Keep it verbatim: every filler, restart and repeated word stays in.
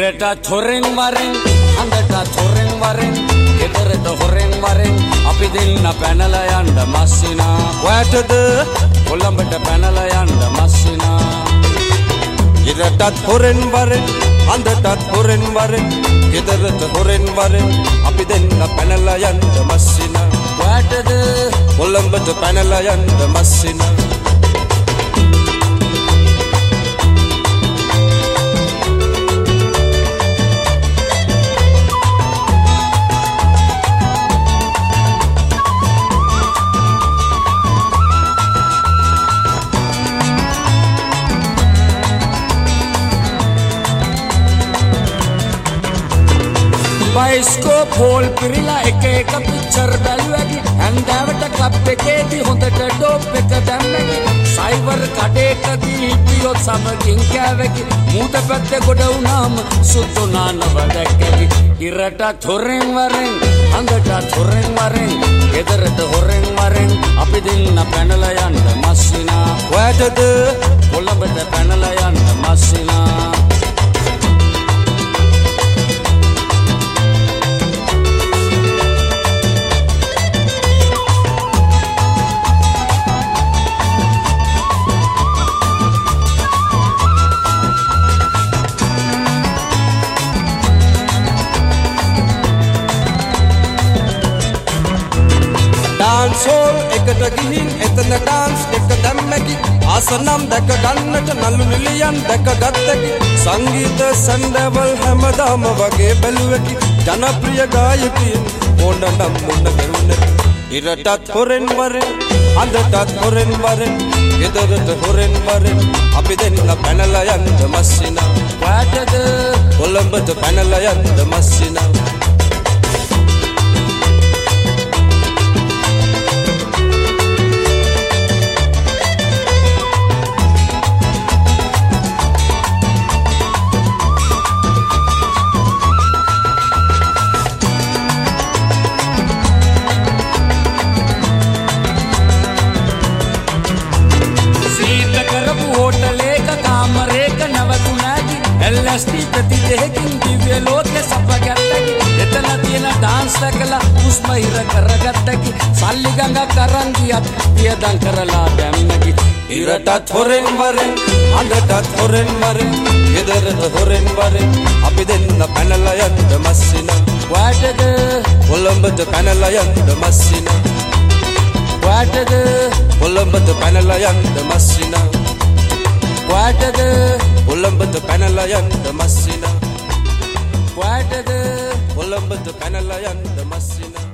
ඉරටත් හොරෙන් වරෙන් අඳටත් හොරෙන් වරෙන් ගෙදරට හොරෙන් වරෙන් අපි දෙන්න පැනලා යන්න මස්සිනා ඔයටද කොළඹට පැනලා යන්න මස්සිනා ඉරටත් හොරෙන් වරෙන් අඳටත් හොරෙන් වරෙන් ගෙදරට හොරෙන් වරෙන් අපි දෙන්න පැනලා යන්න මස්සිනා ඔයටද කොළඹට පැනලා යන්න මස්සිනා බයිස්කෝප් හෝල් පිරිලා එක එක පික්චර් බැලුවකි හැන්දෑවට ක්ලබ් එකේදී හොඳට ඩෝප් එක දැම්මකි සයිවර් කඩේකදී හිටියොත් සමගින් කෑවකි මූට පැත්තේ ගොඩ වුණාම සුදු නානව දැක්කකි ඉරටත් හොරෙන් වරෙන් අඳටත් හොරෙන් වරෙන් ගෙදරට හොරෙන් වරෙන් අපි දෙන්න පැනලා යන්න මස්සිනා ඔයටද කොළඹට පැනලා යන්න මස්සිනා ඩාන්සෝල් එකට ගිහින් එතන ඩාන්ස් එක දැම්මකි ආසනම් දැක ගන්නට නළු නිලියන් දැක ගත්තකි සංගීත සැන්ඩවල් හැමදාම වගේ බැලුවකි ජනප්‍රිය ගායකයින් ඕන නම් මොන ගෙවුනකි ඉරටත් හොරෙන් වරෙන් අඳටත් හොරෙන් වරෙන් ගෙදරට හොරෙන් වරෙන් අපි දෙන්න පැනලා යන්න මස්සිනා ඔයටද කොළඹට පැනලා යන්න මස්සිනා එල්එස්ටි ප්‍රති දෙකකින් දිව්‍ය ලෝකේ සපගත්තකි එතන තියෙන ඩාන්ස් දැකලා හුස්ම හිර කරගත්තකි සල්ලි ගඟක් අරන් ගියත් පියදම් කරලා දැම්මකි ඉරටත් හොරෙන් වරෙන් අඳටත් හොරෙන් වරෙන් ගෙදරට හොරෙන් වරෙන් අපි දෙන්න පැනලා යන්න මස්සිනා ඔයටද කොළඹට පැනලා යන්න මස්සිනා ඔයටද කොළඹට පැනලා යන්න මස්සිනා ඔයටද කොළඹට පැනලා යන්න මස්සිනා ඔයටද කොළඹට පැනලා යන්න මස්සිනා